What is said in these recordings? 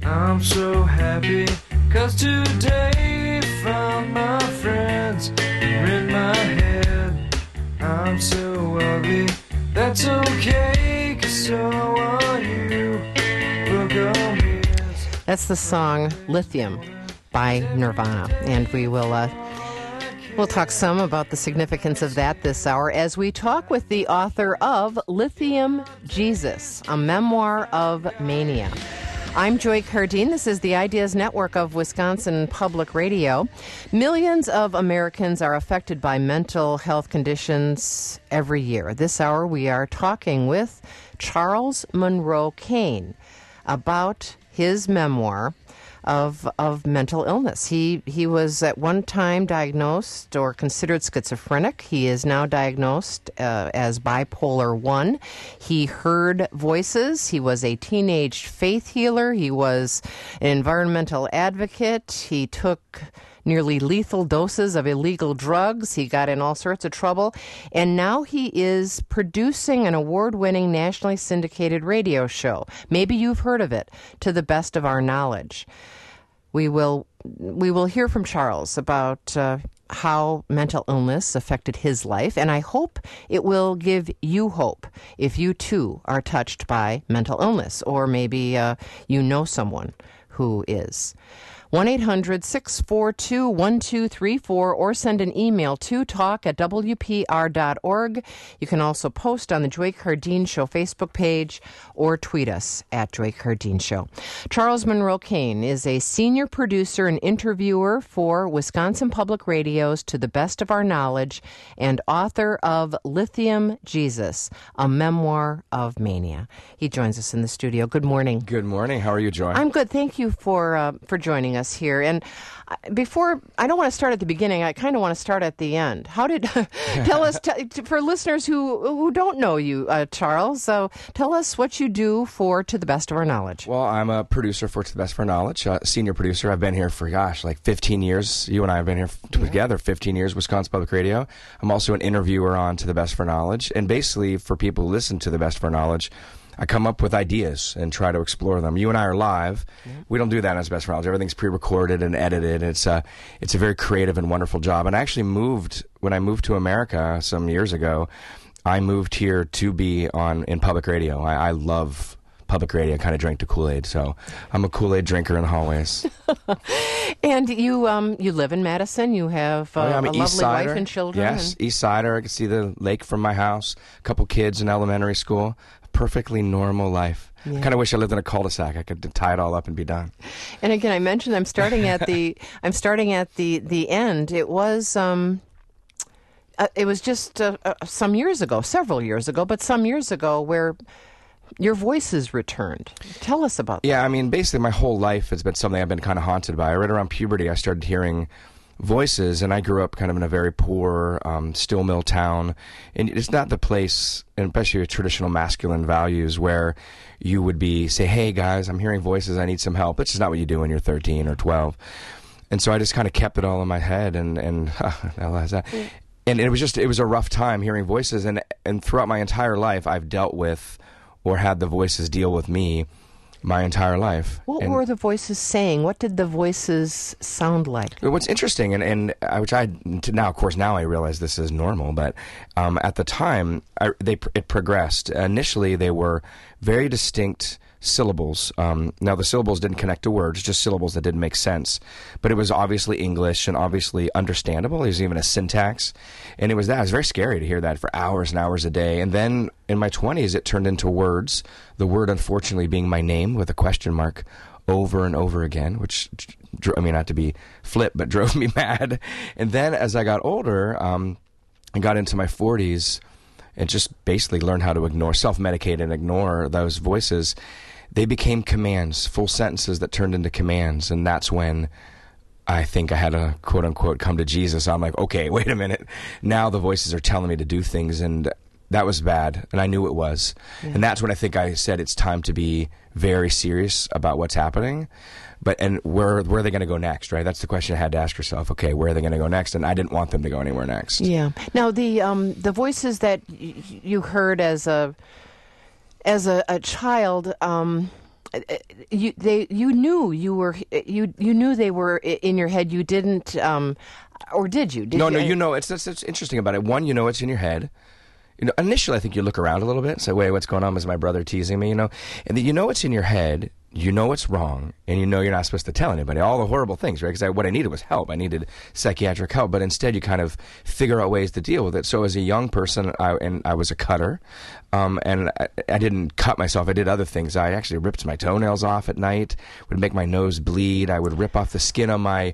I'm so happy, 'cause today found my friends are in my head. I'm so ugly, that's okay, 'cause so are you. Look on me. That's the song Lithium by Nirvana, and we'll talk some about the significance of that this hour as we talk with the author of Lithium Jesus, a memoir of mania. I'm Joy Cardine. This is the Ideas Network of Wisconsin Public Radio. Millions of Americans are affected by mental health conditions every year. This hour we are talking with Charles Monroe Kane about his memoir of mental illness. He was at one time diagnosed or considered schizophrenic. He is now diagnosed as bipolar 1. He heard voices. He was a teenage faith healer. He was an environmental advocate. He took nearly lethal doses of illegal drugs. He got in all sorts of trouble. And now he is producing an award-winning nationally syndicated radio show. Maybe you've heard of it, To the Best of Our Knowledge. We will hear from Charles about how mental illness affected his life, and I hope it will give you hope if you too are touched by mental illness, or maybe you know someone who is. 1-800-642-1234 or send an email to talk@wpr.org. You can also post on the Joy Cardine Show Facebook page or tweet us at Joy Cardine Show. Charles Monroe Kane is a senior producer and interviewer for Wisconsin Public Radio's To the Best of Our Knowledge and author of Lithium Jesus, a memoir of mania. He joins us in the studio. Good morning. Good morning. How are you, Joy? I'm good. Thank you for joining us here. And before, I don't want to start at the beginning. I kind of want to start at the end. How did tell us for listeners who don't know you, Charles? So tell us what you do for To the Best of Our Knowledge. Well, I'm a producer for To the Best of Our Knowledge, senior producer. I've been here for like 15 years. You and I have been here together 15 years. Wisconsin Public Radio. I'm also an interviewer on To the Best of Our Knowledge, and basically for people who listen to The Best of Our Knowledge, I come up with ideas and try to explore them. You and I are live. Mm-hmm. We don't do that as Best Friends. Everything's pre-recorded and edited. It's a very creative and wonderful job. And I actually when I moved to America some years ago, I moved here to be in public radio. I love public radio. I kind of drank the Kool-Aid, so I'm a Kool-Aid drinker in the hallways. And you live in Madison. You have a lovely wife and children. Yes, East Sider. I can see the lake from my house. A couple kids in elementary school. Perfectly normal life. Yeah. I kind of wish I lived in a cul-de-sac. I could tie it all up and be done. And again, I mentioned I'm starting at the the end. It was just some years ago, several years ago, but some years ago where your voices returned. Tell us about that. Yeah, I mean, basically my whole life has been something I've been kind of haunted by. Right around puberty, I started hearing voices, and I grew up kind of in a very poor steel mill town, and it's not the place, and especially with traditional masculine values, where you would say, hey guys, I'm hearing voices, I need some help. It's just not what you do when you're 13 or 12. And so I just kind of kept it all in my head, and it was a rough time hearing voices, and throughout my entire life I've dealt with or had the voices deal with me my entire life. What were the voices saying? What did the voices sound like? What's interesting, which now, of course, now I realize this is normal, but at the time, it progressed. Initially, they were very distinct syllables. Now, the syllables didn't connect to words, just syllables that didn't make sense. But it was obviously English and obviously understandable. There was even a syntax. And it was very scary to hear that for hours and hours a day. And then in my 20s, it turned into words. The word, unfortunately, being my name with a question mark over and over again, which, not to be flip, but drove me mad. And then as I got older, and got into my 40s, and just basically learned how to self-medicate and ignore those voices, they became commands, full sentences that turned into commands. And that's when I think I had to, quote-unquote, come to Jesus. I'm like, okay, wait a minute. Now the voices are telling me to do things, and that was bad, and I knew it was. Yeah. And that's when I think I said it's time to be very serious about what's happening. And where are they going to go next, right? That's the question I had to ask yourself. Okay, where are they going to go next? And I didn't want them to go anywhere next. Yeah. Now, the voices that you heard as a child, you knew you were you knew they were in your head. You didn't, or did you? No, you know, it's interesting about it. One, you know, it's in your head. You know, initially, I think you look around a little bit and say, "Wait, what's going on? Is my brother teasing me?" You know, and you know it's in your head. You know it's wrong, and you know you're not supposed to tell anybody all the horrible things, right? Because what I needed was help. I needed psychiatric help, but instead you kind of figure out ways to deal with it. So as a young person, I was a cutter, and I didn't cut myself. I did other things. I actually ripped my toenails off at night, would make my nose bleed. I would rip off the skin on my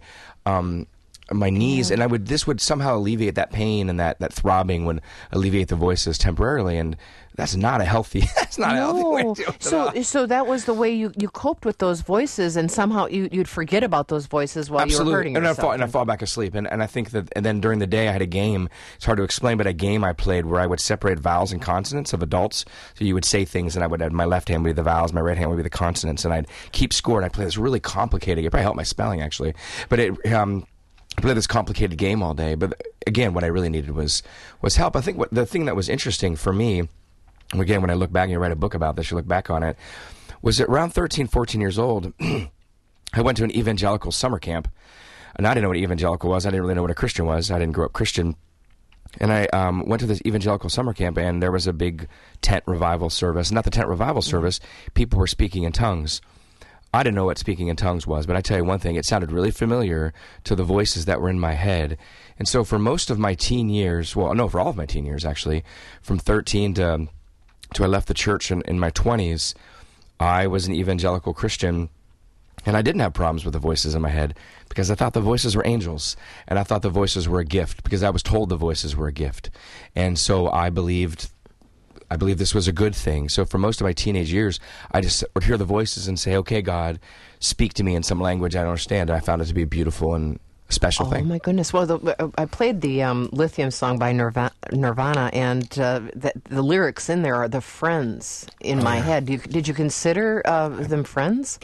knees, and this would somehow alleviate that pain, and that throbbing would alleviate the voices temporarily, and that's not a healthy way to do it. So that was the way you coped with those voices, and somehow you'd forget about those voices while you were hurting yourself. And I fall back asleep, and I think that, and then during the day I had a game. It's hard to explain, but a game I played where I would separate vowels and consonants of adults. So you would say things, and I would have my left hand would be the vowels, my right hand would be the consonants, and I'd keep score. And I'd play this really complicated. It probably helped my spelling actually, but I played this complicated game all day. But again, what I really needed was help. I think the thing that was interesting for me, again, when I look back and you write a book about this, you look back on it, was that around 13, 14 years old, I went to an evangelical summer camp. And I didn't know what evangelical was. I didn't really know what a Christian was. I didn't grow up Christian. And I went to this evangelical summer camp, and there was a big tent revival service. Not the tent revival service. People were speaking in tongues. I didn't know what speaking in tongues was, but I tell you one thing, it sounded really familiar to the voices that were in my head. And so for most of my teen years, well, no, for all of my teen years, actually, from 13 to I left the church in my 20s, I was an evangelical Christian, and I didn't have problems with the voices in my head because I thought the voices were angels, and I thought the voices were a gift because I was told the voices were a gift. And so I believed this was a good thing. So for most of my teenage years, I just would hear the voices and say, "Okay, God, speak to me in some language I don't understand." And I found it to be beautiful and a special thing. Oh my goodness! Well, I played the Lithium song by Nirvana, and the lyrics in there are the friends in my head. Did you consider them friends?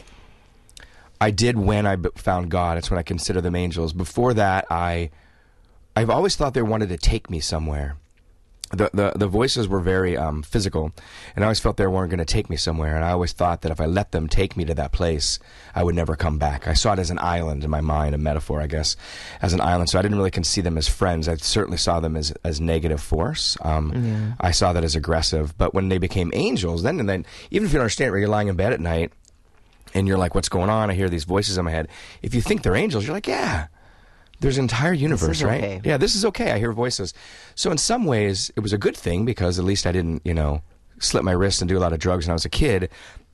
I did when I found God. It's when I consider them angels. Before that, I've always thought they wanted to take me somewhere. The voices were very physical, and I always felt they weren't going to take me somewhere, and I always thought that if I let them take me to that place, I would never come back. I saw it as an island in my mind, a metaphor, I guess, as an island, so I didn't really see them as friends. I certainly saw them as negative force. I saw that as aggressive, but when they became angels, then even if you don't understand it, you're lying in bed at night, and you're like, what's going on? I hear these voices in my head. If you think they're angels, you're like, yeah. There's an entire universe, right? Okay. Yeah, this is okay. I hear voices. So in some ways, it was a good thing because at least I didn't, slip my wrist and do a lot of drugs when I was a kid.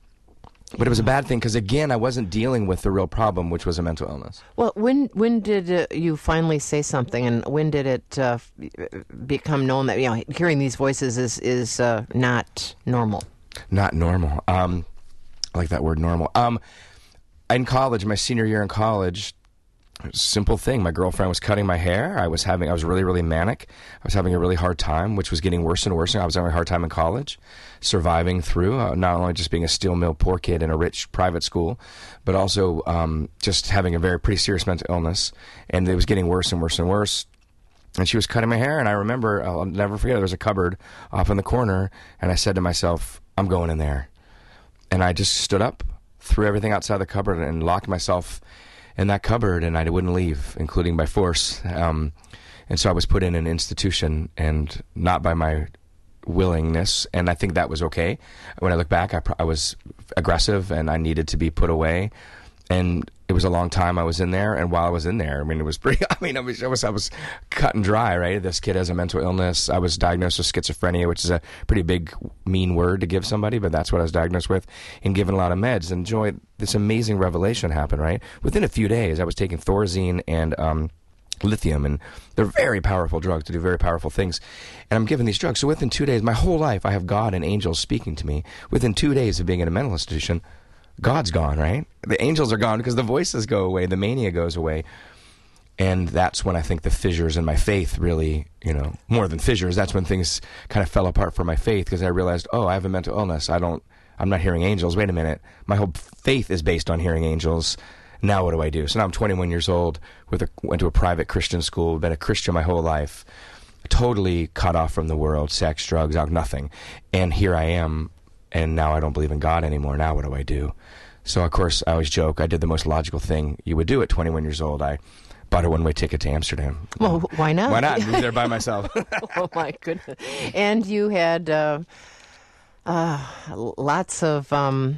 But it was a bad thing because, again, I wasn't dealing with the real problem, which was a mental illness. Well, when did you finally say something, and when did it become known that hearing these voices is not normal? Not normal. I like that word, normal. In college, my senior year in college. Simple thing. My girlfriend was cutting my hair. I was really, really manic. I was having a really hard time, which was getting worse and worse. I was having a hard time in college, surviving through, not only just being a steel mill poor kid in a rich private school, but also just having a pretty serious mental illness. And it was getting worse and worse and worse. And she was cutting my hair, and I remember, I'll never forget, there was a cupboard off in the corner, and I said to myself, I'm going in there. And I just stood up, threw everything outside the cupboard, and locked myself in that cupboard, and I wouldn't leave, including by force. And so I was put in an institution, and not by my willingness, and I think that was okay. When I look back, I was aggressive, and I needed to be put away. And it was a long time I was in there, and while I was in there, it was pretty, I was cut and dry, right? This kid has a mental illness. I was diagnosed with schizophrenia, which is a pretty big, mean word to give somebody, but that's what I was diagnosed with, and given a lot of meds. And Joy, this amazing revelation happened, right? Within a few days, I was taking Thorazine and lithium, and they're very powerful drugs to do very powerful things. And I'm given these drugs. So within 2 days, my whole life, I have God and angels speaking to me. Within 2 days of being in a mental institution, God's gone, right? The angels are gone because the voices go away, the mania goes away. And that's when I think the fissures in my faith really, more than fissures, that's when things kind of fell apart for my faith, because I realized, I have a mental illness. I'm not hearing angels. Wait a minute. My whole faith is based on hearing angels. Now what do I do? So now I'm 21 years old, went to a private Christian school, been a Christian my whole life, totally cut off from the world, sex, drugs, nothing. And here I am. and now I don't believe in God anymore. Now what do I do? So, of course, I always joke, I did the most logical thing you would do at 21 years old. I bought a one-way ticket to Amsterdam. Well, why not? Why not? Move there by myself. Oh, my goodness. And you had lots of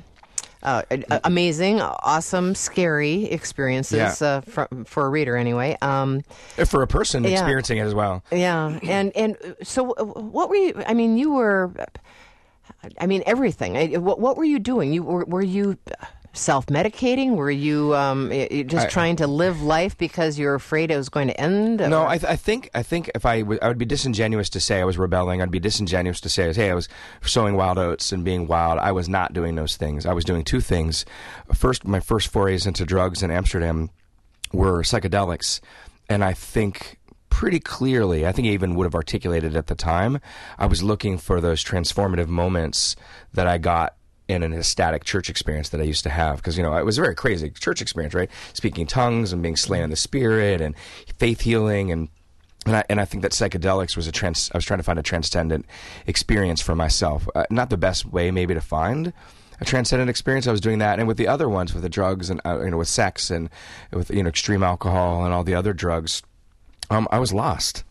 amazing, awesome, scary experiences for a reader, anyway. For a person experiencing it as well. Yeah. And so what were you, I mean, you were, I mean, everything. What were you doing? Were you self-medicating? Were you just trying to live life because you're afraid it was going to end? No, I think if I would be disingenuous to say I was rebelling. I'd be disingenuous to say, hey, I was sowing wild oats and being wild. I was not doing those things. I was doing two things. First, my first forays into drugs in Amsterdam were psychedelics, and I think pretty clearly, I think I even would have articulated at the time, I was looking for those transformative moments that I got in an ecstatic church experience that I used to have. Because, it was a very crazy church experience, right? Speaking tongues and being slain in the Spirit and faith healing. And I think that psychedelics was I was trying to find a transcendent experience for myself. Not the best way maybe to find a transcendent experience. I was doing that. And with the other ones, with the drugs and, with sex and with, extreme alcohol and all the other drugs, I was lost.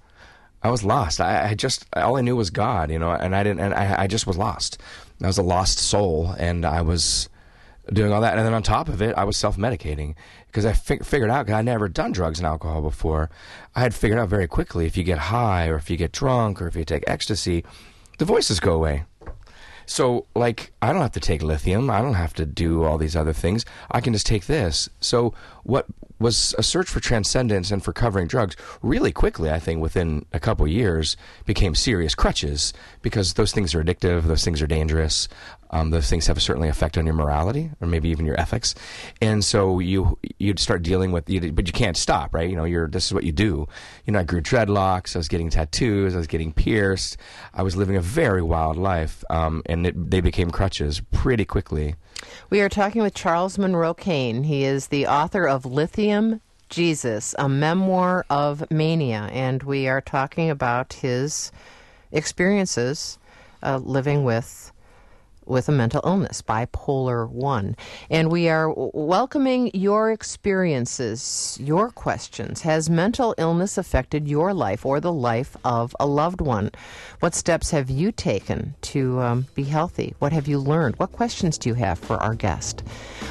I just, all I knew was God, and I just was lost. I was a lost soul, and I was doing all that. And then on top of it, I was self-medicating because I figured out, because I'd never done drugs and alcohol before, I had figured out very quickly, if you get high or if you get drunk or if you take ecstasy, the voices go away. So, I don't have to take lithium. I don't have to do all these other things. I can just take this. So what was a search for transcendence and for covering drugs really quickly, I think, within a couple of years, became serious crutches, because those things are addictive, those things are dangerous, those things have a certainly effect on your morality or maybe even your ethics. And so you'd start dealing with, but you can't stop, right? This is what you do. I grew dreadlocks, I was getting tattoos, I was getting pierced, I was living a very wild life, and they became crutches pretty quickly. We are talking with Charles Monroe Kane. He is the author of Lithium Jesus, a memoir of mania, and we are talking about his experiences living with a mental illness, bipolar 1. And we are welcoming your experiences, your questions. Has mental illness affected your life or the life of a loved one? What steps have you taken to be healthy? What have you learned? What questions do you have for our guest?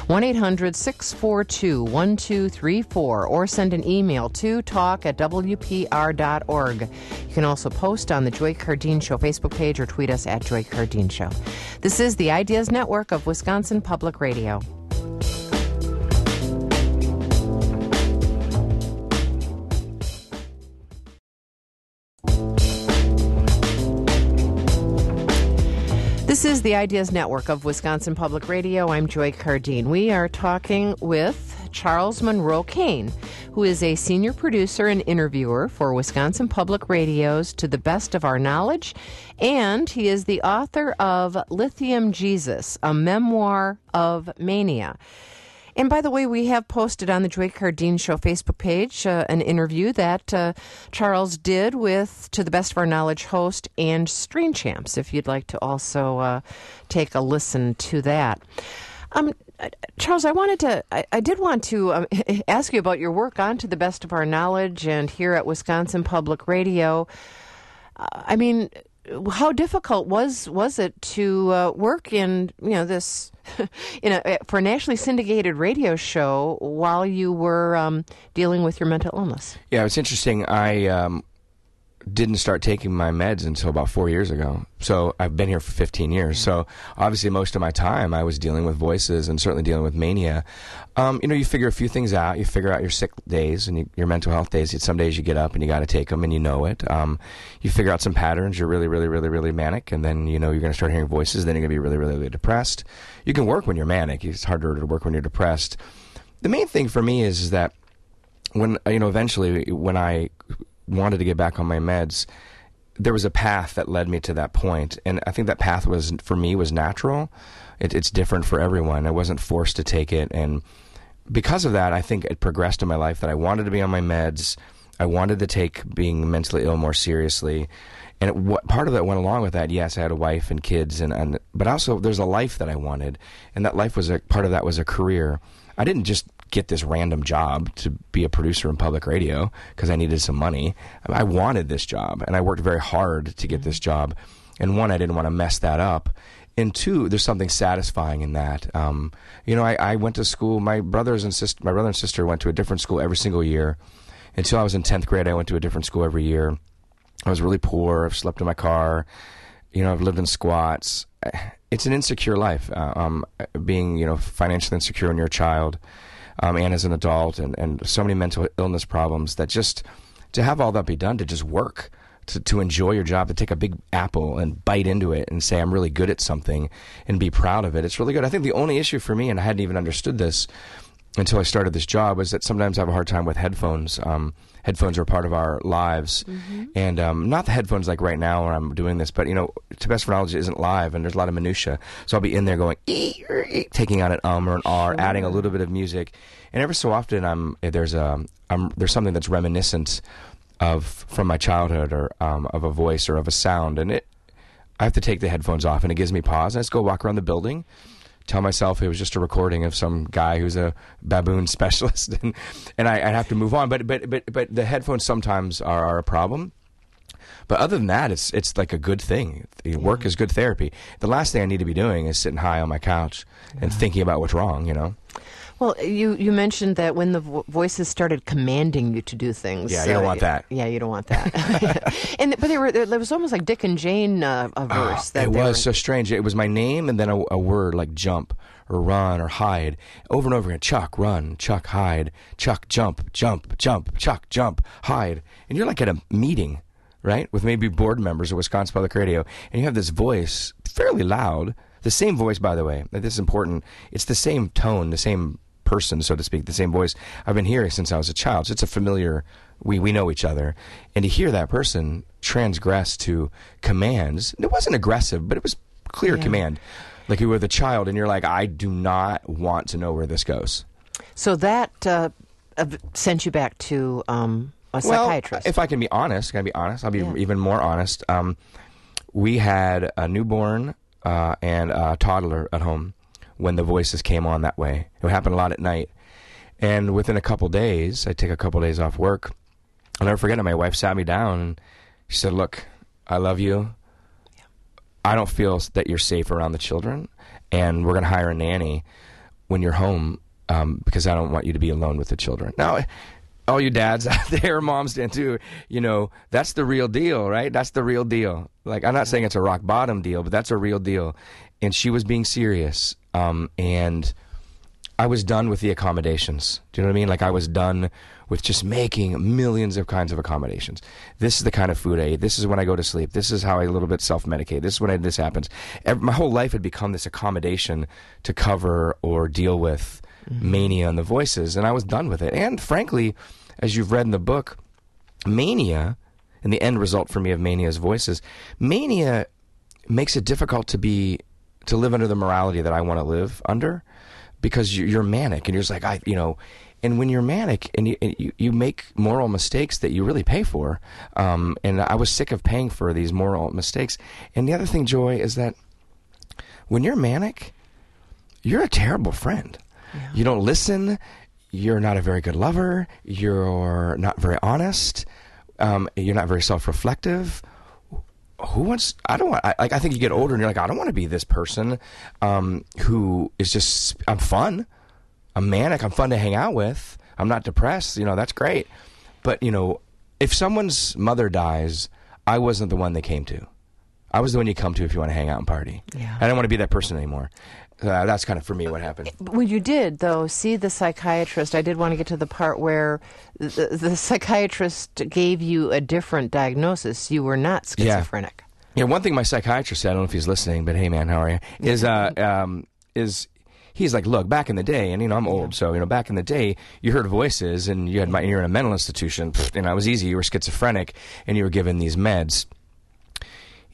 1-800-642-1234, or send an email to talk@wpr.org. You can also post on the Joy Cardeen Show Facebook page or tweet us at Joy Cardeen Show. This is the Ideas Network of Wisconsin Public Radio. This is the Ideas Network of Wisconsin Public Radio. I'm Joy Cardeen. We are talking with Charles Monroe Kane, who is a senior producer and interviewer for Wisconsin Public Radio's To the Best of Our Knowledge, and he is the author of Lithium Jesus, a memoir of mania. And by the way, we have posted on the Joy Cardeen Show Facebook page an interview that Charles did with To the Best of Our Knowledge host and Stream Champs, if you'd like to also take a listen to that. Charles, I did want to ask you about your work on To the Best of Our Knowledge and here at Wisconsin Public Radio. I mean, how difficult was it to work in this for a nationally syndicated radio show while you were dealing with your mental illness? Yeah, it's interesting. I didn't start taking my meds until about 4 years ago. So I've been here for 15 years. So obviously most of my time I was dealing with voices and certainly dealing with mania. You figure a few things out. You figure out your sick days and your mental health days. Some days you get up and you got to take them and you know it. You figure out some patterns. You're really, really, really, really manic. And then, you're going to start hearing voices. Then you're going to be really, really, really depressed. You can work when you're manic. It's harder to work when you're depressed. The main thing for me is that when, eventually when I wanted to get back on my meds, there was a path that led me to that point, and I think that path was natural. It's different for everyone. I wasn't forced to take it, and because of that, I think it progressed in my life that I wanted to be on my meds. I wanted to take being mentally ill more seriously. And part of that went along with that. Yes, I had a wife and kids, but also there's a life that I wanted, and that life was part of that was a career. I didn't just get this random job to be a producer in public radio because I needed some money. I wanted this job, and I worked very hard to get this job. And one, I didn't want to mess that up. And two, there's something satisfying in that. I went to school. My brother and sister went to a different school every single year. Until I was in 10th grade, I went to a different school every year. I was really poor. I've slept in my car. I've lived in squats. It's an insecure life, being, financially insecure when you're a child, and as an adult, and so many mental illness problems that just to have all that be done, to just work, to enjoy your job, to take a big apple and bite into it and say, I'm really good at something and be proud of it. It's really good. I think the only issue for me, and I hadn't even understood this until I started this job, was that sometimes I have a hard time with headphones. Headphones are part of our lives, and not the headphones like right now where I'm doing this, but to best of knowledge, it isn't live, and there's a lot of minutia. So I'll be in there going taking out an or an r, adding a little bit of music, and every so often there's something that's reminiscent from my childhood, or of a voice or of a sound, and I have to take the headphones off, and it gives me pause. And I just go walk around the building. Tell myself it was just a recording of some guy who's a baboon specialist, and I have to move on. But the headphones sometimes are a problem. But other than that, it's like a good thing. Work is good therapy. The last thing I need to be doing is sitting high on my couch and thinking about what's wrong. Well, you mentioned that when the voices started commanding you to do things. Yeah, you don't want that. Yeah, you don't want that. But it was almost like Dick and Jane a verse. It was so strange. It was my name and then a word like jump or run or hide over and over again. Chuck, run. Chuck, hide. Chuck, jump, jump, jump. Chuck, jump, hide. And you're like at a meeting, right, with maybe board members of Wisconsin Public Radio, and you have this voice, fairly loud. The same voice, by the way. This is important. It's the same tone, the same person, so to speak, the same voice I've been hearing since I was a child. So it's a familiar, we know each other. And to hear that person transgress to commands, it wasn't aggressive, but it was clear command. Like you were the child and you're like, I do not want to know where this goes. So that sent you back to a psychiatrist. Well, if I can be honest, I'll be even more honest. We had a newborn and a toddler at home when the voices came on that way. It would happen a lot at night. And within a couple days, I'd take a couple days off work. I'll never forget it. My wife sat me down and she said, look, I love you. I don't feel that you're safe around the children, and we're going to hire a nanny when you're home because I don't want you to be alone with the children. Now, all you dads out there, moms stand too, that's the real deal, right? That's the real deal. Like, I'm not saying it's a rock bottom deal, but that's a real deal. And she was being serious. And I was done with the accommodations. Do you know what I mean? Like, I was done with just making millions of kinds of accommodations. This is the kind of food I eat. This is when I go to sleep. This is how I a little bit self-medicate. This is when this happens. My whole life had become this accommodation to cover or deal with mania and the voices, and I was done with it. And frankly, as you've read in the book, mania, and the end result for me of Mania's voices, mania makes it difficult to live under the morality that I want to live under, because you're manic and you're just like, and when you're manic and you make moral mistakes that you really pay for, and I was sick of paying for these moral mistakes. And the other thing, Joy, is that when you're manic, you're a terrible friend. Yeah. You don't listen. You're not a very good lover. You're not very honest. You're not very self-reflective. I think you get older and you're like, I don't want to be this person who is just, I'm fun. I'm manic. I'm fun to hang out with. I'm not depressed. That's great. But, if someone's mother dies, I wasn't the one they came to. I was the one you come to if you want to hang out and party. Yeah. I don't want to be that person anymore. That's kind of, for me, what happened. When you did, though, see the psychiatrist, I did want to get to the part where the psychiatrist gave you a different diagnosis. You were not schizophrenic. Yeah, one thing my psychiatrist said, I don't know if he's listening, but hey, man, how are you? Is he's like, look, back in the day, and I'm old, so back in the day, you heard voices, and you're in a mental institution, it was easy. You were schizophrenic, and you were given these meds.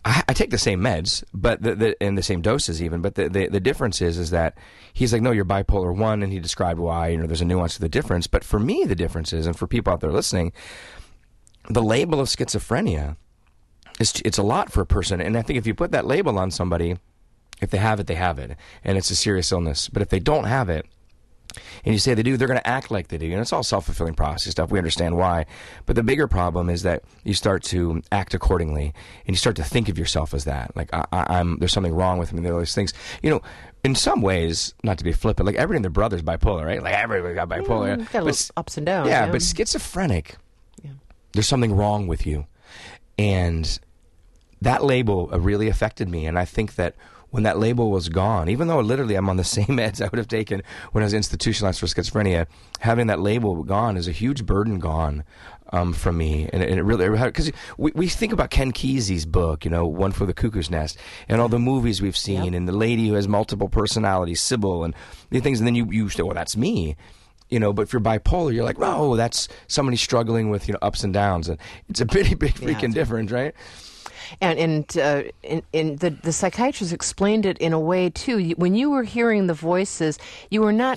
I take the same meds, but and the same doses even. But the difference is that he's like, no, you're bipolar 1, and he described why. You know, there's a nuance to the difference. But for me, the difference is, and for people out there listening, the label of schizophrenia it's a lot for a person. And I think if you put that label on somebody, if they have it, they have it, and it's a serious illness. But if they don't have it, and you say they do, they're going to act like they do. And it's all self-fulfilling prophecy stuff. We understand why. But the bigger problem is that you start to act accordingly, and you start to think of yourself as that. Like, I'm there's something wrong with me. There are those things. You know, in some ways, not to be flippant, like everybody and their brother's bipolar, right? Like everybody got bipolar. Yeah, got but, ups and downs. Yeah, but schizophrenic, there's something wrong with you. And that label really affected me. And I think that when that label was gone, even though literally I'm on the same meds I would have taken when I was institutionalized for schizophrenia, having that label gone is a huge burden gone from me. And it really, because we think about Ken Kesey's book, you know, One Flew the Cuckoo's Nest, and all the movies we've seen, and the lady who has multiple personalities, Sybil, and these things, and then you say, well, that's me. You know, but if you're bipolar, you're like, oh, that's somebody struggling with, you know, ups and downs. And it's a pretty big freaking difference, right? And the psychiatrist explained it in a way too. When you were hearing the voices, you were not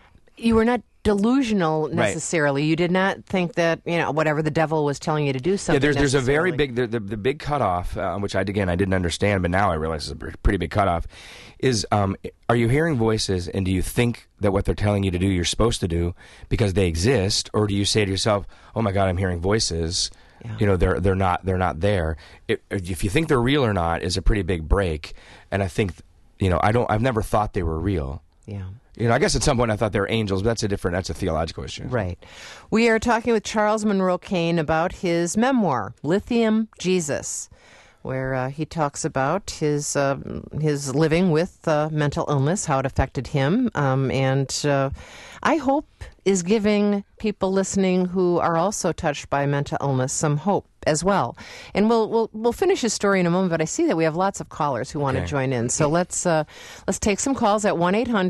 delusional necessarily. Right. You did not think that, you know, whatever the devil was telling you to do something. Yeah, there's a very big the big cutoff, which I didn't understand, but now I realize is a pretty big cutoff. Is are you hearing voices, and do you think that what they're telling you to do you're supposed to do because they exist, or do you say to yourself, oh my God, I'm hearing voices? Yeah. You know, they're not there. If you think they're real or not is a pretty big break. And I think, you know, I've never thought they were real. Yeah. You know, I guess at some point I thought they were angels, but that's a theological issue. Right. We are talking with Charles Monroe Kane about his memoir, Lithium Jesus, where he talks about his living with mental illness, how it affected him, and I hope is giving people listening who are also touched by mental illness some hope as well. And we'll finish his story in a moment, but I see that we have lots of callers who want to join in. So let's take some calls at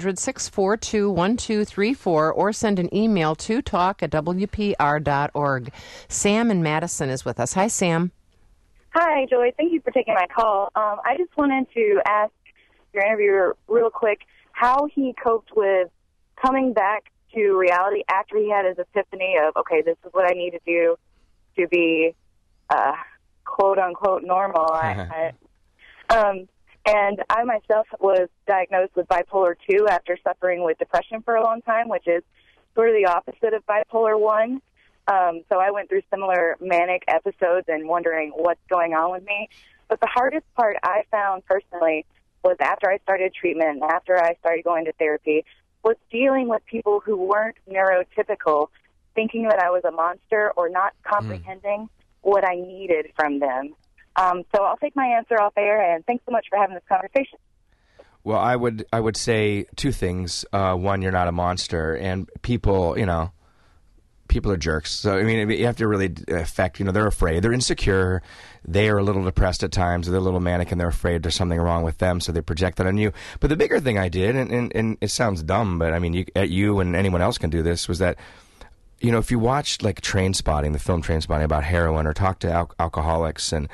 1-800-642-1234 or send an email to talk@wpr.org. Sam in Madison is with us. Hi, Sam. Hi, Joy. Thank you for taking my call. I just wanted to ask your interviewer real quick how he coped with coming back to reality after he had his epiphany of, okay, this is what I need to do to be quote-unquote normal. And I myself was diagnosed with bipolar 2 after suffering with depression for a long time, which is sort of the opposite of bipolar 1. So I went through similar manic episodes and wondering what's going on with me. But the hardest part I found personally was after I started treatment, after I started going to therapy, was dealing with people who weren't neurotypical, thinking that I was a monster or not comprehending what I needed from them. So I'll take my answer off air, and thanks so much for having this conversation. Well, I would say two things. One, you're not a monster, and people, you know, people are jerks. So, I mean, you have to really affect, you know, they're afraid. They're insecure. They are a little depressed at times. They're a little manic, and they're afraid there's something wrong with them, so they project that on you. But the bigger thing I did, and it sounds dumb, but I mean, you and anyone else can do this, was that, you know, if you watch, like, Trainspotting, the film Trainspotting about heroin, or talk to alcoholics and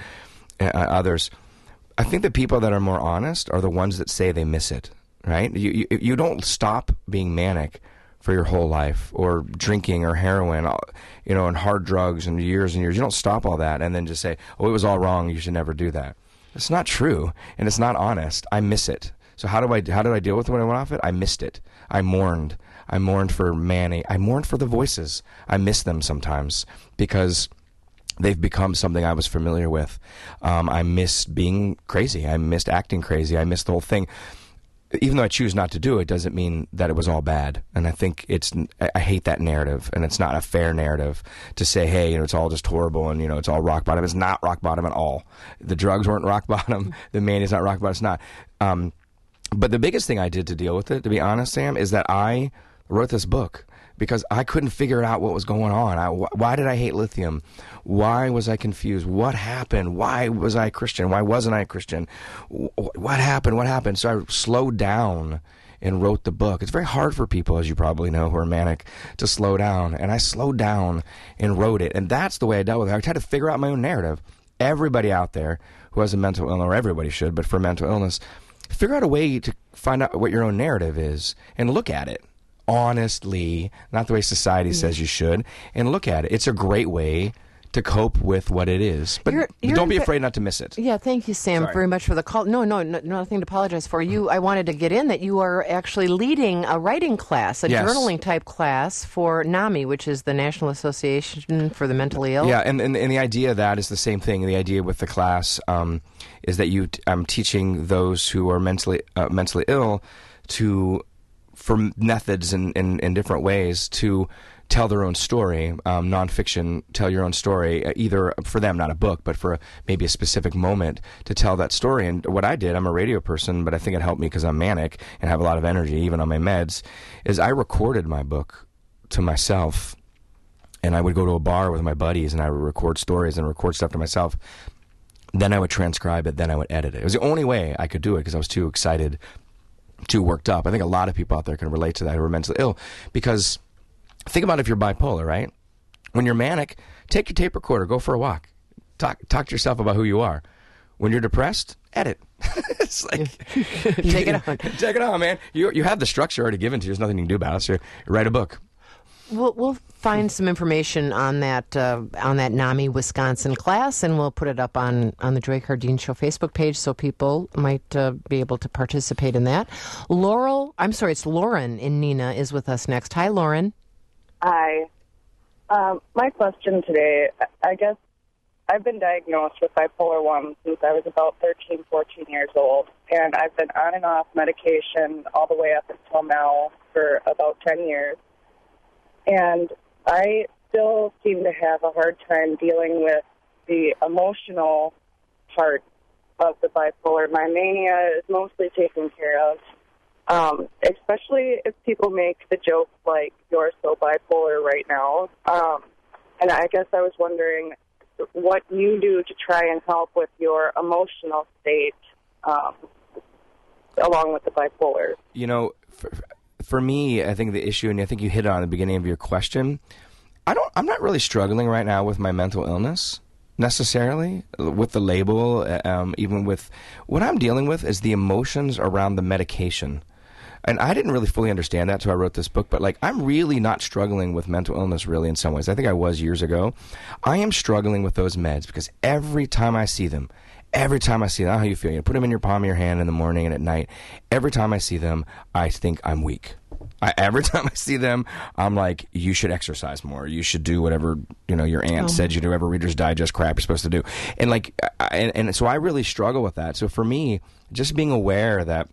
others, I think the people that are more honest are the ones that say they miss it, right? You don't stop being manic for your whole life, or drinking or heroin, you know, and hard drugs and years and years. You don't stop all that and then just say, oh, it was all wrong, you should never do that. It's not true, and it's not honest. I miss it. So how did I deal with it when I went off it? I missed it. I mourned for Manny. I mourned for the voices. I miss them sometimes because they've become something I was familiar with. I missed being crazy. I missed acting crazy. I missed the whole thing. Even though I choose not to do it, doesn't mean that it was all bad. And I think I hate that narrative, and it's not a fair narrative to say, hey, you know, it's all just horrible and, you know, it's all rock bottom. It's not rock bottom at all. The drugs weren't rock bottom. The Manny's not rock bottom. It's not. But the biggest thing I did to deal with it, to be honest, Sam, is that I wrote this book because I couldn't figure out what was going on. Why did I hate lithium? Why was I confused? What happened? Why was I a Christian? Why wasn't I a Christian? What happened? So I slowed down and wrote the book. It's very hard for people, as you probably know, who are manic, to slow down. And I slowed down and wrote it. And that's the way I dealt with it. I tried to figure out my own narrative. everybody out there who has a mental illness, or everybody should, but for mental illness, figure out a way to find out what your own narrative is and look at it honestly, not the way society says you should, and look at it. It's a great way to cope with what it is. But don't be afraid not to miss it. Yeah, thank you, Sam, very much for the call. No, nothing to apologize for. I wanted to get in that you are actually leading a writing class, a journaling type class for NAMI, which is the National Association for the Mentally Ill. Yeah, and the idea of that is the same thing. The idea with the class is that I'm teaching those who are mentally ill for methods in different ways to tell their own story, nonfiction, tell your own story, either for them, not a book, but for maybe a specific moment to tell that story. And what I did, I'm a radio person, but I think it helped me because I'm manic and have a lot of energy, even on my meds, is I recorded my book to myself, and I would go to a bar with my buddies, and I would record stories and record stuff to myself. Then I would transcribe it, then I would edit it. It was the only way I could do it because I was too excited, too worked up. I think a lot of people out there can relate to that who are mentally ill, because think about if you're bipolar, right? When you're manic, take your tape recorder, go for a walk. Talk to yourself about who you are. When you're depressed, edit. It's like take it on. Take it on, man. You have the structure already given to you. There's nothing you can do about it. So write a book. We'll find some information on that NAMI Wisconsin class, and we'll put it up on the Joy Cardine Show Facebook page so people might be able to participate in that. It's Lauren in Neenah is with us next. Hi, Lauren. Hi. My question today, I guess I've been diagnosed with bipolar 1 since I was about 13, 14 years old, and I've been on and off medication all the way up until now for about 10 years. And I still seem to have a hard time dealing with the emotional part of the bipolar. My mania is mostly taken care of. Especially if people make the joke like, you're so bipolar right now. And I guess I was wondering what you do to try and help with your emotional state along with the bipolar. You know, for me, I think the issue, and I think you hit it on the beginning of your question, I'm not really struggling right now with my mental illness necessarily, with the label, even with what I'm dealing with is the emotions around the medication. And I didn't really fully understand that until I wrote this book, but I'm really not struggling with mental illness really in some ways. I think I was years ago. I am struggling with those meds because every time I see them, I don't know how you feel. You put them in your palm of your hand in the morning and at night. Every time I see them, I think I'm weak. Every time I see them, I'm like, you should exercise more. You should do whatever your aunt said you do, whatever Reader's Digest crap you're supposed to do. And and so I really struggle with that. So for me, just being aware that,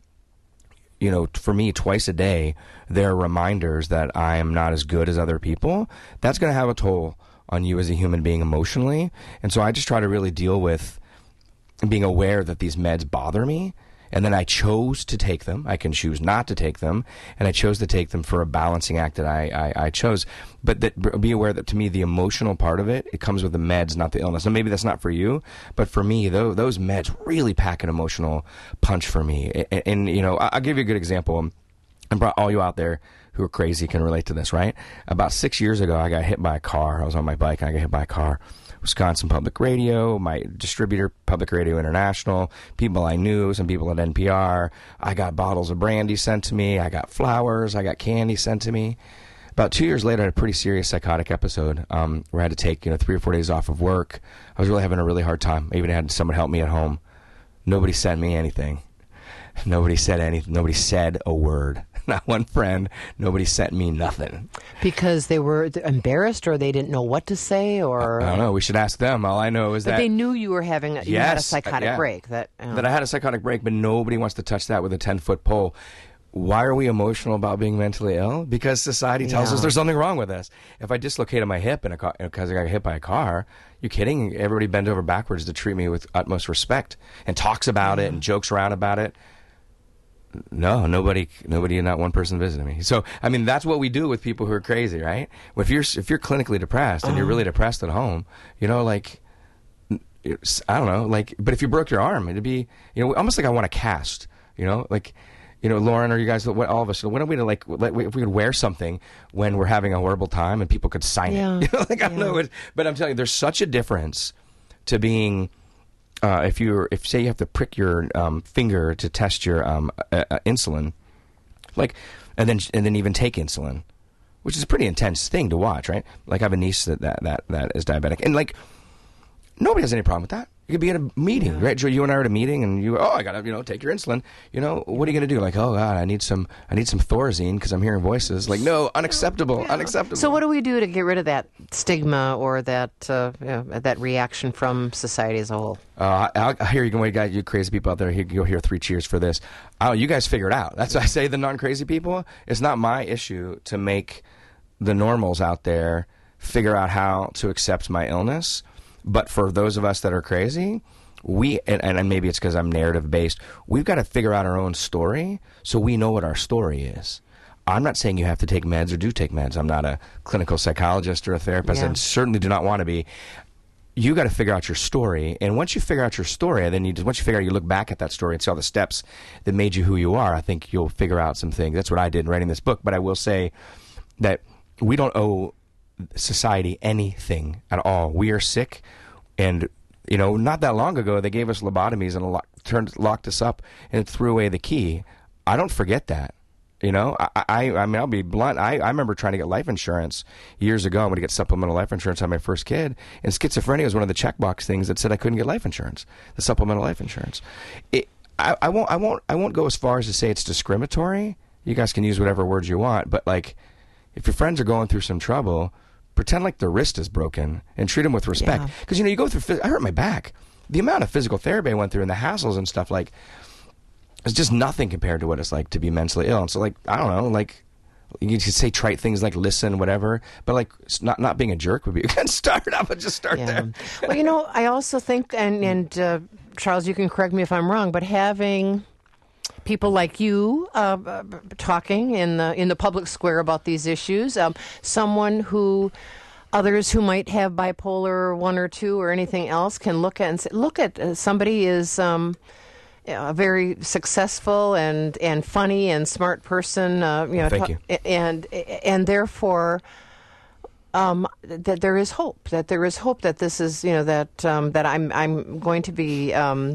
for me, twice a day, there are reminders that I am not as good as other people. That's going to have a toll on you as a human being emotionally. And so I just try to really deal with being aware that these meds bother me. And then I chose to take them. I can choose not to take them. And I chose to take them for a balancing act that I chose. But be aware that, to me, the emotional part of it comes with the meds, not the illness. And maybe that's not for you. But for me, those meds really pack an emotional punch for me. And I'll give you a good example. And all you out there who are crazy can relate to this, right? About 6 years ago, I got hit by a car. I was on my bike, and I got hit by a car. Wisconsin Public Radio, my distributor, Public Radio International, people I knew, some people at NPR. I got bottles of brandy sent to me. I got flowers. I got candy sent to me. About 2 years later, I had a pretty serious psychotic episode where I had to take 3 or 4 days off of work. I was really having a really hard time. I even had someone help me at home. Nobody sent me anything. Nobody said anything. Nobody said a word. Not one friend. Nobody sent me nothing. Because they were embarrassed, or they didn't know what to say, or I don't know. We should ask them. All I know is that they knew you were having you had a psychotic break. That I had a psychotic break, but nobody wants to touch that with a 10-foot pole. Why are we emotional about being mentally ill? Because society tells us there's something wrong with us. If I dislocated my hip because I got hit by a car, you kidding? Everybody bends over backwards to treat me with utmost respect and talks about it and jokes around about it. No, nobody, not one person visited me. So, I mean, that's what we do with people who are crazy, right? If you're clinically depressed and you're really depressed at home, I don't know, but if you broke your arm, it'd be, almost like I want to cast, Lauren, or you guys, all of us, when are we to if we could wear something when we're having a horrible time and people could sign it, I don't know, but I'm telling you, there's such a difference to being, if say you have to prick your finger to test your insulin, like, and then even take insulin, which is a pretty intense thing to watch, right? Like, I have a niece that is diabetic, and like, nobody has any problem with that. You could be at a meeting, right? Joe, you and I are at a meeting, and I gotta, take your insulin. What are you gonna do? Like, oh God, I need some Thorazine because I'm hearing voices. Like, no, unacceptable. So what do we do to get rid of that stigma or that reaction from society as a whole? I hear you going, you crazy people out there. You'll hear 3 cheers for this. Oh, you guys figure it out. That's why I say the non-crazy people. It's not my issue to make the normals out there figure out how to accept my illness. But for those of us that are crazy, and maybe it's because I'm narrative based, we've got to figure out our own story so we know what our story is. I'm not saying you have to take meds or do take meds. I'm not a clinical psychologist or a therapist, and certainly do not want to be. You got to figure out your story, and once you figure out your story, then once you figure out, you look back at that story and see all the steps that made you who you are. I think you'll figure out some things. That's what I did in writing this book. But I will say that we don't owe society anything at all. We are sick, and not that long ago they gave us lobotomies and locked us up and threw away the key. I don't forget that. I mean, I'll be blunt. I remember trying to get life insurance years ago. I'm going to get supplemental life insurance on my first kid, and schizophrenia was one of the checkbox things that said I couldn't get life insurance, the supplemental life insurance. I won't go as far as to say it's discriminatory. You guys can use whatever words you want, but like, if your friends are going through some trouble, pretend like their wrist is broken and treat them with respect. Because, you go through, I hurt my back. The amount of physical therapy I went through and the hassles and stuff, like, it's just nothing compared to what it's like to be mentally ill. And so, like, I don't know, like, you could say trite things like listen, whatever, but like, not being a jerk would be a good start. I would just start there. Well, I also think, and Charles, you can correct me if I'm wrong, but having people like you talking in the public square about these issues, someone who others who might have bipolar 1 or 2 or anything else can look at and say, somebody is a very successful and funny and smart person. Thank you. And therefore, that there is hope. That there is hope that this is that I'm going to be.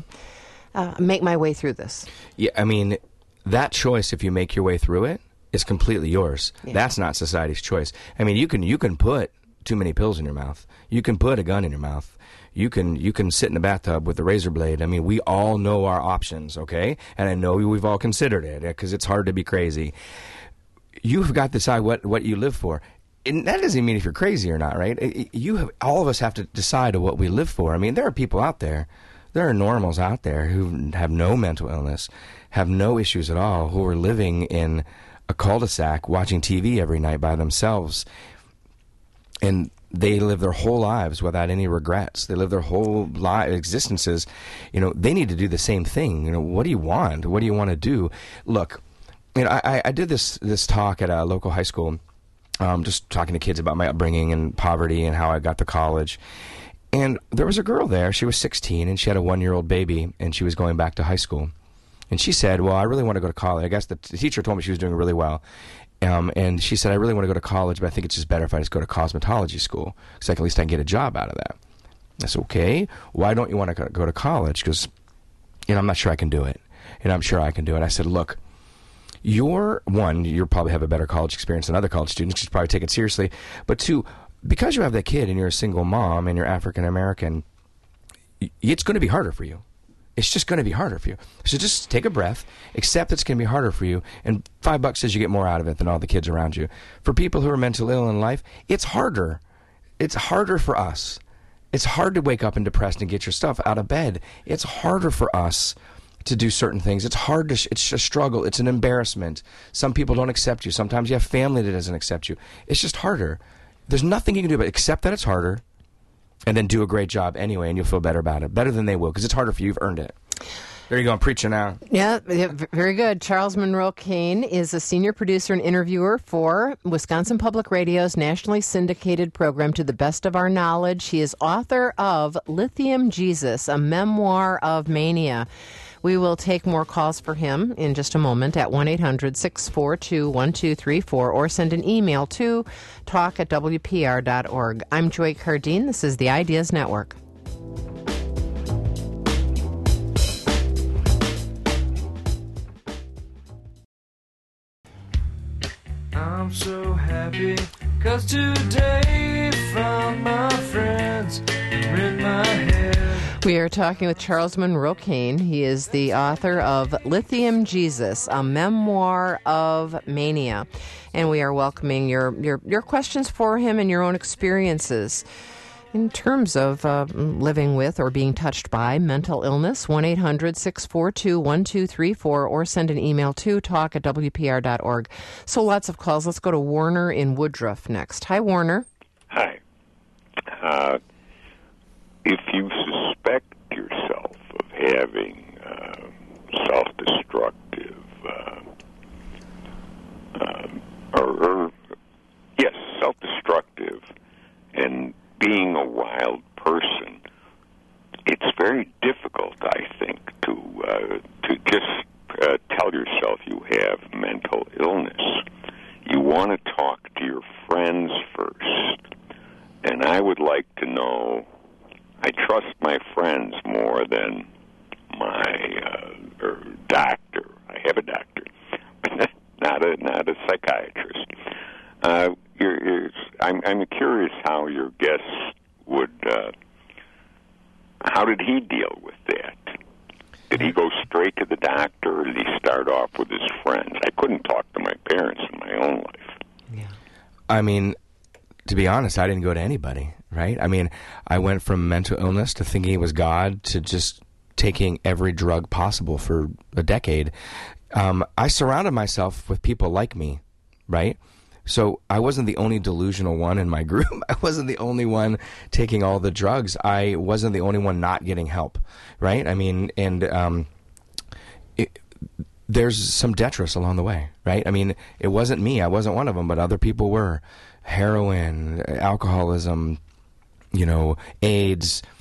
Make my way through this. Yeah, I mean, that choice, if you make your way through it, is completely yours. Yeah. That's not society's choice. I mean, you can put too many pills in your mouth. You can put a gun in your mouth. You can sit in a bathtub with a razor blade. I mean, we all know our options, okay? And I know we've all considered it because it's hard to be crazy. You've got to decide what you live for. And that doesn't mean if you're crazy or not, right? All of us have to decide what we live for. I mean, there are people out there. There are normals out there who have no mental illness, have no issues at all, who are living in a cul-de-sac watching TV every night by themselves. And they live their whole lives without any regrets. They live their whole existences. They need to do the same thing. What do you want? What do you want to do? Look, I did this talk at a local high school, just talking to kids about my upbringing and poverty and how I got to college. And there was a girl there. She was 16, and she had a 1-year-old baby, and she was going back to high school. And she said, well, I really want to go to college. I guess the teacher told me she was doing really well. And she said, I really want to go to college, but I think it's just better if I just go to cosmetology school, because at least I can get a job out of that. I said, okay, why don't you want to go to college? Because, I'm not sure I can do it. And I'm sure I can do it. I said, look, you'll probably have a better college experience than other college students. You should probably take it seriously. But 2, because you have that kid and you're a single mom and you're African American, it's going to be harder for you. It's just going to be harder for you. So just take a breath, accept it's going to be harder for you, and $5 says you get more out of it than all the kids around you. For people who are mentally ill in life, it's harder. It's harder for us. It's hard to wake up and depressed and get your stuff out of bed. It's harder for us to do certain things. It's hard it's a struggle. It's an embarrassment. Some people don't accept you. Sometimes you have family that doesn't accept you. It's just harder. There's nothing you can do but accept that it's harder and then do a great job anyway, and you'll feel better about it. Better than they will, because it's harder for you. You've earned it. There you go. I'm preaching now. Yeah, very good. Charles Monroe Kane is a senior producer and interviewer for Wisconsin Public Radio's nationally syndicated program To the Best of Our Knowledge. He is author of Lithium Jesus, a memoir of mania. We will take more calls for him in just a moment at 1-800-642-1234 or send an email to talk@wpr.org. I'm Joy Cardine. This is the Ideas Network. I'm so happy, 'cause today found my friends are in my head. We are talking with Charles Monroe Kane. He is the author of Lithium Jesus, a memoir of mania. And we are welcoming your questions for him and your own experiences in terms of living with or being touched by mental illness. 1-800-642-1234, or send an email to talk@wpr.org. So lots of calls. Let's go to Warner in Woodruff next. Hi, Warner. Hi. If you suspect yourself of having self-destructive, self-destructive, and being a wild person, it's very difficult, I think, to just tell yourself you have mental illness. You want to talk to your friends first, and I would like to know. I trust my friends more than my doctor. I have a doctor, but not a psychiatrist. I'm curious how your guest would. How did he deal with that? Did he go straight to the doctor, or did he start off with his friends? I couldn't talk to my parents in my own life. Yeah. I mean, to be honest, I didn't go to anybody, right? I mean, I went from mental illness to thinking it was God to just taking every drug possible for a decade. I surrounded myself with people like me, right? So I wasn't the only delusional one in my group. I wasn't the only one taking all the drugs. I wasn't the only one not getting help, right? I mean, and there's some detritus along the way, right? I mean, it wasn't me. I wasn't one of them, but other people were. Heroin, alcoholism, AIDS.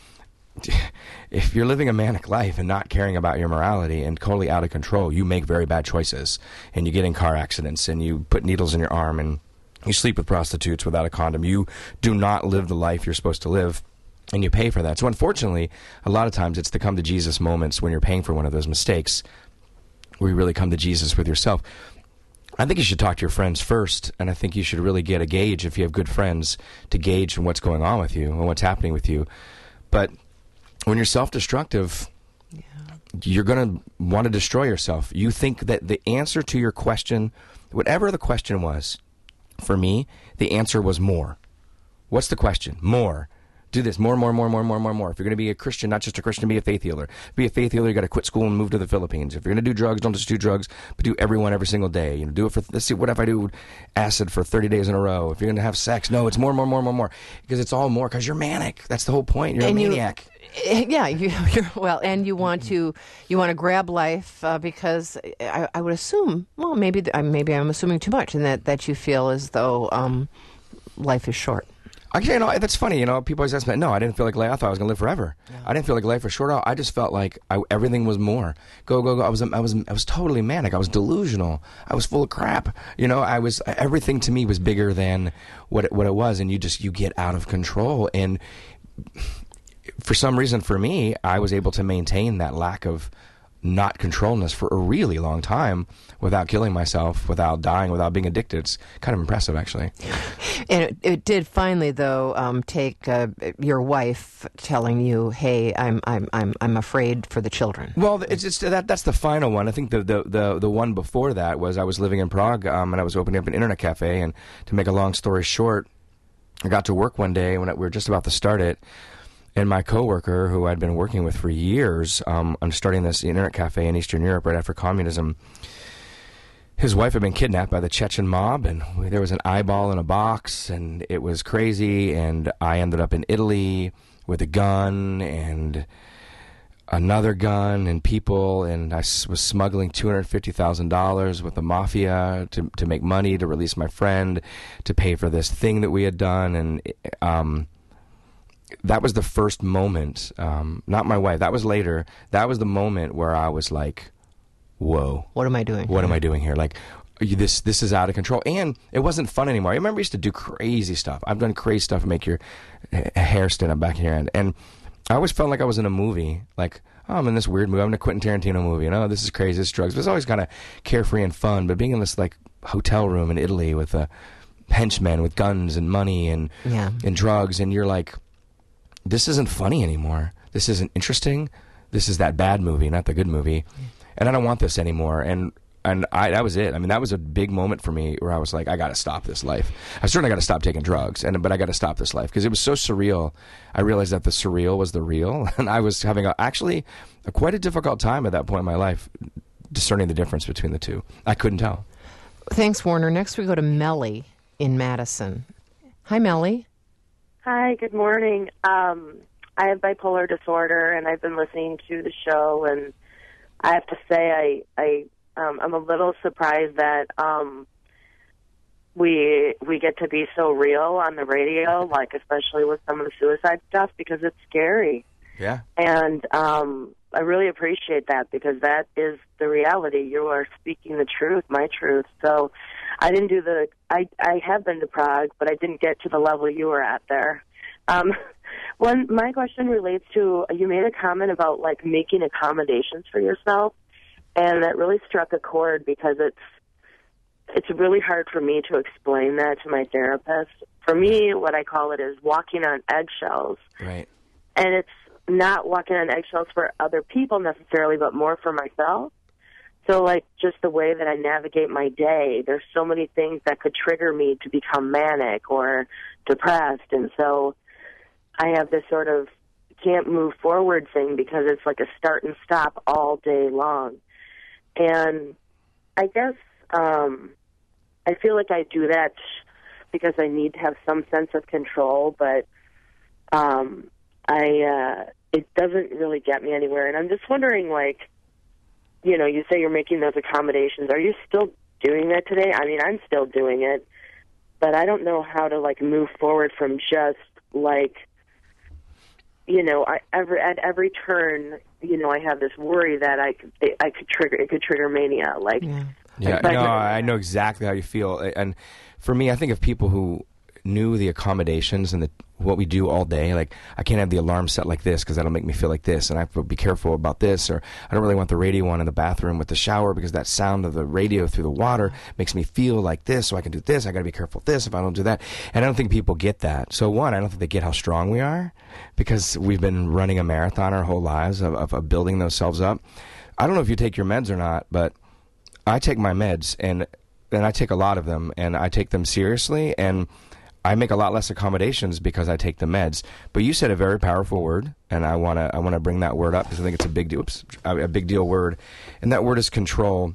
If you're living a manic life and not caring about your morality and totally out of control, you make very bad choices, and you get in car accidents, and you put needles in your arm, and you sleep with prostitutes without a condom. You do not live the life you're supposed to live, and you pay for that. So unfortunately, a lot of times it's the come to Jesus moments when you're paying for one of those mistakes where you really come to Jesus with yourself. I think you should talk to your friends first, and I think you should really get a gauge, if you have good friends, to gauge what's going on with you and what's happening with you. But when you're self-destructive, you're going to want to destroy yourself. You think that the answer to your question, whatever the question was, for me, the answer was more. What's the question? More. Do this. More. If you're going to be a Christian, not just a Christian, be a faith healer. Be a faith healer, you got to quit school and move to the Philippines. If you're going to do drugs, don't just do drugs, but do every one every single day. Do it for, let's see, what if I do acid for 30 days in a row? If you're going to have sex, no, it's more. Because it's all more, because you're manic. That's the whole point. You're a maniac. And you want to grab life because I would assume, well, maybe I'm assuming too much, and that you feel as though life is short. Actually, that's funny. People always ask me, no, I didn't feel like life. I thought I was going to live forever. Yeah. I didn't feel like life was short. I just felt like everything was more. Go. I was totally manic. I was delusional. I was full of crap. Everything to me was bigger than what it was, and you get out of control. And for some reason, for me, I was able to maintain that lack of not controlling this for a really long time without killing myself, without dying, without being addicted. It's kind of impressive, actually. And it did finally, though, take your wife telling you, "Hey, I'm afraid for the children." Well, it's that's the final one. I think the one before that was I was living in Prague, and I was opening up an internet cafe. And to make a long story short, I got to work one day when we were just about to start it. And my coworker, who I'd been working with for years, I'm starting this internet cafe in Eastern Europe right after communism. His wife had been kidnapped by the Chechen mob, and there was an eyeball in a box, and it was crazy. And I ended up in Italy with a gun and another gun and people, and I was smuggling $250,000 with the mafia to make money to release my friend, to pay for this thing that we had done, and that was the first moment, not my wife, that was later, that was the moment where I was like, whoa. What am I doing? What am I doing here? Like, this is out of control. And it wasn't fun anymore. I remember I used to do crazy stuff. I've done crazy stuff to make your hair stand up back in your head. And I always felt like I was in a movie. Like, oh, I'm in this weird movie. I'm in a Quentin Tarantino movie. This is crazy. This is drugs. But it's always kind of carefree and fun. But being in this, like, hotel room in Italy with henchmen with guns and money and drugs, and you're like, this isn't funny anymore. This isn't interesting. This is that bad movie, not the good movie. And I don't want this anymore. And that was it. I mean, that was a big moment for me where I was like, I got to stop this life. I certainly got to stop taking drugs, but I got to stop this life because it was so surreal. I realized that the surreal was the real, and I was having quite a difficult time at that point in my life discerning the difference between the two. I couldn't tell. Thanks, Warner. Next we go to Melly in Madison. Hi, Melly. Hi, good morning. I have bipolar disorder, and I've been listening to the show, and I have to say I'm a little surprised that we get to be so real on the radio, like especially with some of the suicide stuff, because it's scary. Yeah. And I really appreciate that because that is the reality. You are speaking the truth, my truth. So I didn't do I have been to Prague, but I didn't get to the level you were at there. My question relates to, you made a comment about like making accommodations for yourself, and that really struck a chord because it's really hard for me to explain that to my therapist. For me, what I call it is walking on eggshells. Right. And it's not walking on eggshells for other people necessarily, but more for myself. So, like, just the way that I navigate my day, there's so many things that could trigger me to become manic or depressed. And so I have this sort of can't move forward thing because it's like a start and stop all day long. And I guess I feel like I do that because I need to have some sense of control, but it doesn't really get me anywhere. And I'm just wondering, like, you know, you say you're making those accommodations. Are you still doing that today? I mean, I'm still doing it, but I don't know how to, like, move forward from just, like, you know, at every turn, you know, I have this worry that it could trigger mania. Like, I know exactly how you feel. And for me, I think of people who knew the accommodations and what we do all day. Like, I can't have the alarm set like this because that'll make me feel like this, and I have to be careful about this, or I don't really want the radio on in the bathroom with the shower because that sound of the radio through the water makes me feel like this, so I can do this. I got to be careful of this if I don't do that. And I don't think people get that. So one, I don't think they get how strong we are because we've been running a marathon our whole lives of building those selves up. I don't know if you take your meds or not, but I take my meds, and I take a lot of them, and I take them seriously, and I make a lot less accommodations because I take the meds. But you said a very powerful word, and I want to bring that word up because I think it's a big deal. A big deal word, and that word is control.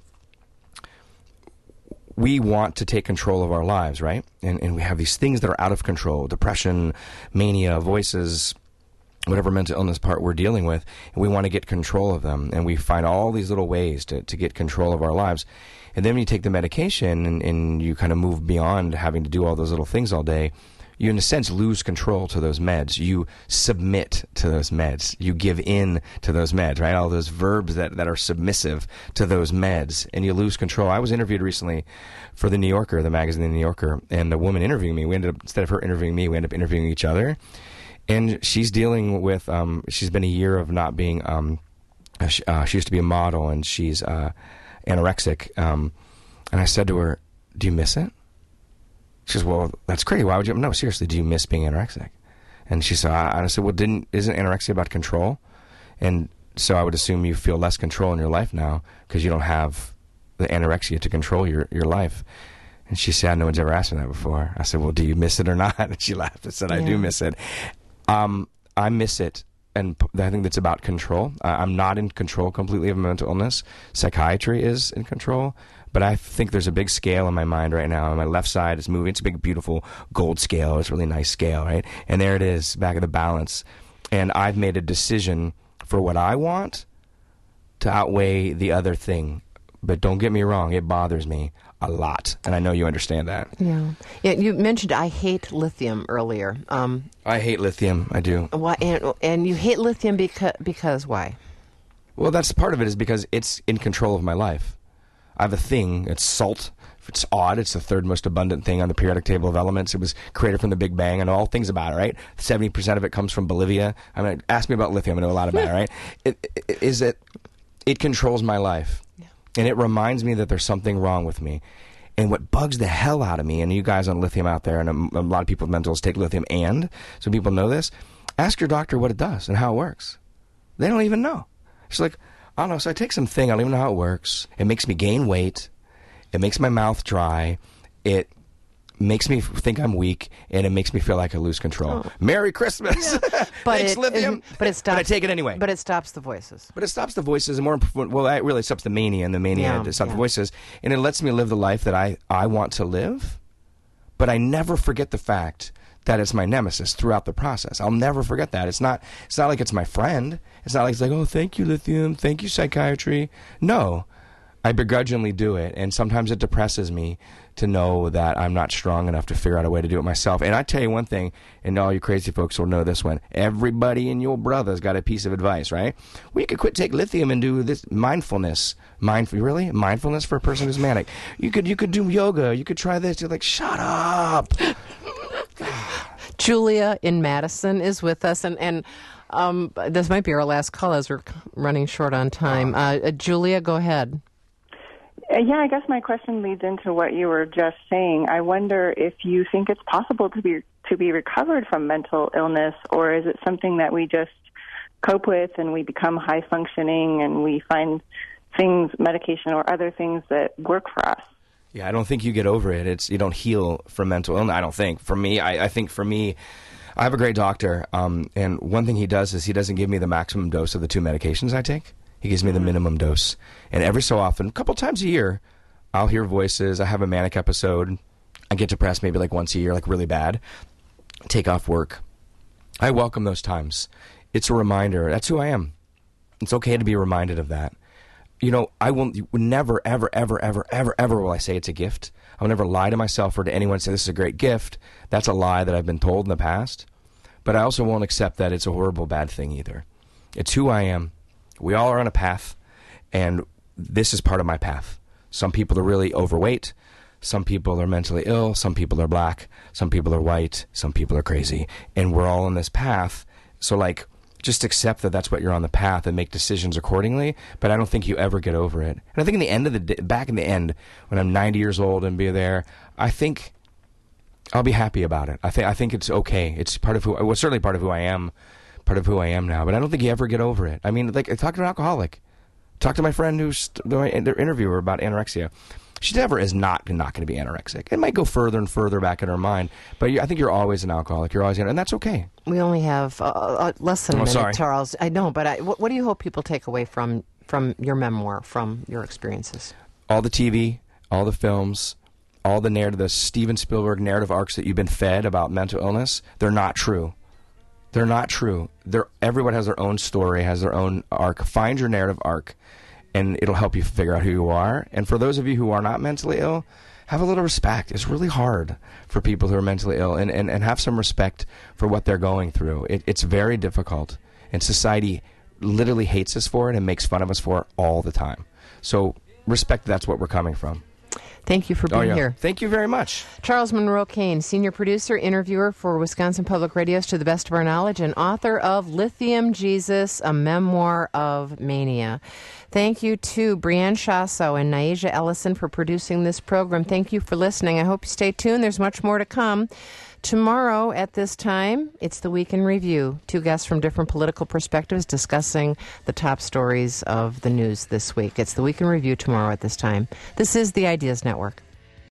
We want to take control of our lives, right? And we have these things that are out of control: depression, mania, voices, whatever mental illness part we're dealing with, and we want to get control of them. And we find all these little ways to get control of our lives. And then when you take the medication and you kind of move beyond having to do all those little things all day, you in a sense lose control to those meds. You submit to those meds. You give in to those meds, right? All those verbs that are submissive to those meds, and you lose control. I was interviewed recently for The New Yorker, the magazine The New Yorker, and the woman interviewing me, instead of her interviewing me, we ended up interviewing each other. And she's dealing with, she's been a year of not being, she used to be a model, and she's anorexic. And I said to her, do you miss it? She says, well, that's crazy. Why would you? No, seriously, do you miss being anorexic? And she said, I said, well, isn't anorexia about control? And so I would assume you feel less control in your life now because you don't have the anorexia to control your life. And she said, no one's ever asked me that before. I said, well, do you miss it or not? And she laughed and said, I do miss it. I miss it, and I think that's about control. I'm not in control completely of mental illness. Psychiatry is in control, but I think there's a big scale in my mind right now. On my left side is moving. It's a big, beautiful gold scale. It's a really nice scale, right? And there it is, back of the balance. And I've made a decision for what I want to outweigh the other thing. But don't get me wrong, it bothers me a lot, and I know you understand that. Yeah. You mentioned I hate lithium earlier. I hate lithium. I do. Why? And you hate lithium because why? Well, that's part of it is because it's in control of my life. I have a thing. It's salt. It's odd. It's the third most abundant thing on the periodic table of elements. It was created from the Big Bang. I know all things about it, right? 70% of it comes from Bolivia. I mean, ask me about lithium. I know a lot about it, right? It controls my life. Yeah. And it reminds me that there's something wrong with me. And what bugs the hell out of me, and you guys on lithium out there, and a lot of people with mental illness take lithium, and so people know this, ask your doctor what it does and how it works. They don't even know. It's like, I don't know, so I take something, I don't even know how it works. It makes me gain weight. It makes my mouth dry. It makes me think I'm weak, and it makes me feel like I lose control. Oh. Merry Christmas! Yeah. Thanks, lithium. But it stops. But I take it anyway. But it stops the voices. But it stops the voices, and more important, well, it really stops the mania, and the mania stops the voices, and it lets me live the life that I want to live. But I never forget the fact that it's my nemesis throughout the process. I'll never forget that. It's not like it's my friend. It's not like it's like, oh, thank you, lithium. Thank you, psychiatry. No. I begrudgingly do it, and sometimes it depresses me to know that I'm not strong enough to figure out a way to do it myself. And I tell you one thing, and all you crazy folks will know this one. Everybody and your brother's got a piece of advice, right? Well, you could quit take lithium and do this mindfulness. Really? Mindfulness for a person who's manic. You could do yoga. You could try this. You're like, shut up. Julia in Madison is with us, and this might be our last call as we're running short on time. Julia, go ahead. Yeah, I guess my question leads into what you were just saying. I wonder if you think it's possible to be recovered from mental illness, or is it something that we just cope with and we become high functioning and we find things, medication or other things that work for us? Yeah, I don't think you get over it. You don't heal from mental illness. I don't think. For me, I think for me, I have a great doctor, and one thing he does is he doesn't give me the maximum dose of the 2 medications I take. He gives me the minimum dose. And every so often, a couple times a year, I'll hear voices. I have a manic episode. I get depressed maybe like once a year, like really bad. Take off work. I welcome those times. It's a reminder. That's who I am. It's okay to be reminded of that. You know, I will never, ever, ever, ever, ever, ever will I say it's a gift. I will never lie to myself or to anyone and say this is a great gift. That's a lie that I've been told in the past. But I also won't accept that it's a horrible, bad thing either. It's who I am. We all are on a path, and this is part of my path. Some people are really overweight. Some people are mentally ill. Some people are black. Some people are white. Some people are crazy. And we're all on this path. So, like, just accept that that's what you're on the path and make decisions accordingly. But I don't think you ever get over it. And I think in the end of the day, back in the end, when I'm 90 years old and be there, I think I'll be happy about it. I think it's okay. It's part of certainly part of who I am. Part of who I am now, but I don't think you ever get over it. I mean, like, I talked to an alcoholic. Talk to my friend who's their interviewer about anorexia. She never is not going to be anorexic. It might go further and further back in her mind, but I think you're always an alcoholic. You're always and that's okay. We only have less than a minute, sorry. Charles. I know, but what do you hope people take away from your memoir, from your experiences? All the TV, all the films, all the narrative, the Steven Spielberg narrative arcs that you've been fed about mental illness, they're not true. They're not true. Everyone has their own story, has their own arc. Find your narrative arc, and it'll help you figure out who you are. And for those of you who are not mentally ill, have a little respect. It's really hard for people who are mentally ill, and have some respect for what they're going through. It's very difficult, and society literally hates us for it and makes fun of us for it all the time. So respect that's what we're coming from. Thank you for being here. Thank you very much. Charles Monroe Kane, senior producer, interviewer for Wisconsin Public Radio's To the Best of Our Knowledge, and author of Lithium Jesus, a memoir of mania. Thank you to Brianne Shasso and Naija Ellison for producing this program. Thank you for listening. I hope you stay tuned. There's much more to come. Tomorrow at this time, it's the Week in Review. 2 guests from different political perspectives discussing the top stories of the news this week. It's the Week in Review tomorrow at this time. This is the Ideas Network.